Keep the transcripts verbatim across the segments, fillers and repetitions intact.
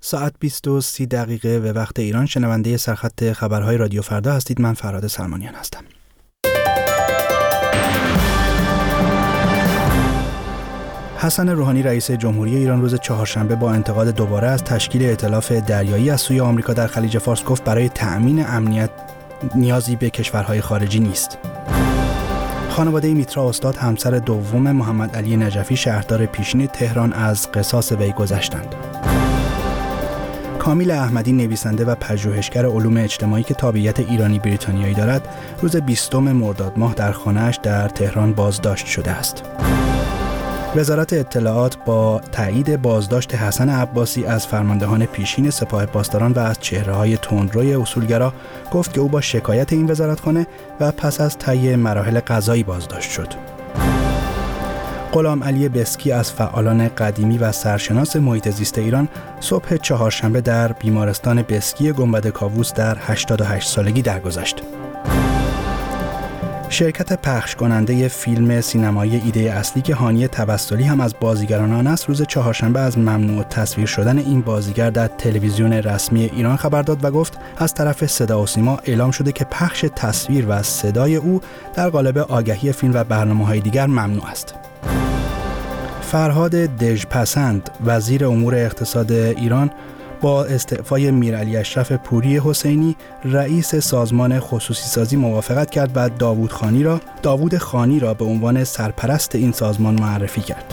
ساعت بیست و سی دقیقه به وقت ایران. شنونده سرخط خبرهای رادیو فردا هستید. من فرهاد سلمانیان هستم. حسن روحانی رئیس جمهوری ایران روز چهارشنبه با انتقاد دوباره از تشکیل ائتلاف دریایی از سوی آمریکا در خلیج فارس گفت برای تأمین امنیت نیازی به کشورهای خارجی نیست. خانواده میترا استاد همسر دوم محمد علی نجفی شهردار پیشین تهران از قصاص وی گذشتند. کامیل احمدی نویسنده و پژوهشگر علوم اجتماعی که تابعیت ایرانی بریتانیایی دارد روز بیستم مرداد ماه در خانه‌اش در تهران بازداشت شده است. وزارت اطلاعات با تایید بازداشت حسن عباسی از فرماندهان پیشین سپاه پاسداران و از چهره‌های تندروی اصولگرا گفت که او با شکایت این وزارتخانه و پس از طی مراحل قضایی بازداشت شد. غلام علی بسکی از فعالان قدیمی و سرشناس محیط زیست ایران صبح چهارشنبه در بیمارستان بسکی گنبد کاووس در هشتاد و هشت سالگی درگذشت. شرکت پخش کننده فیلم سینمایی ایده اصلی که هانی توسلی هم از بازیگران آن است روز چهارشنبه از ممنوع تصویر شدن این بازیگر در تلویزیون رسمی ایران خبر داد و گفت از طرف صدا و سیما اعلام شده که پخش تصویر و صدای او در قالب آگهی فیلم و برنامه‌های دیگر ممنوع است. فرهاد دژپسند وزیر امور اقتصاد ایران با استعفای میرعلی اشرف پوری حسینی رئیس سازمان خصوصی سازی موافقت کرد و داوود خانی را داوود خانی را به عنوان سرپرست این سازمان معرفی کرد.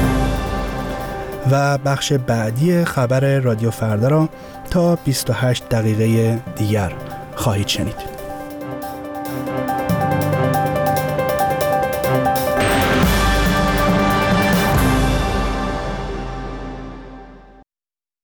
و بخش بعدی خبر رادیو فردا را تا بیست و هشت دقیقه دیگر خواهید شنید.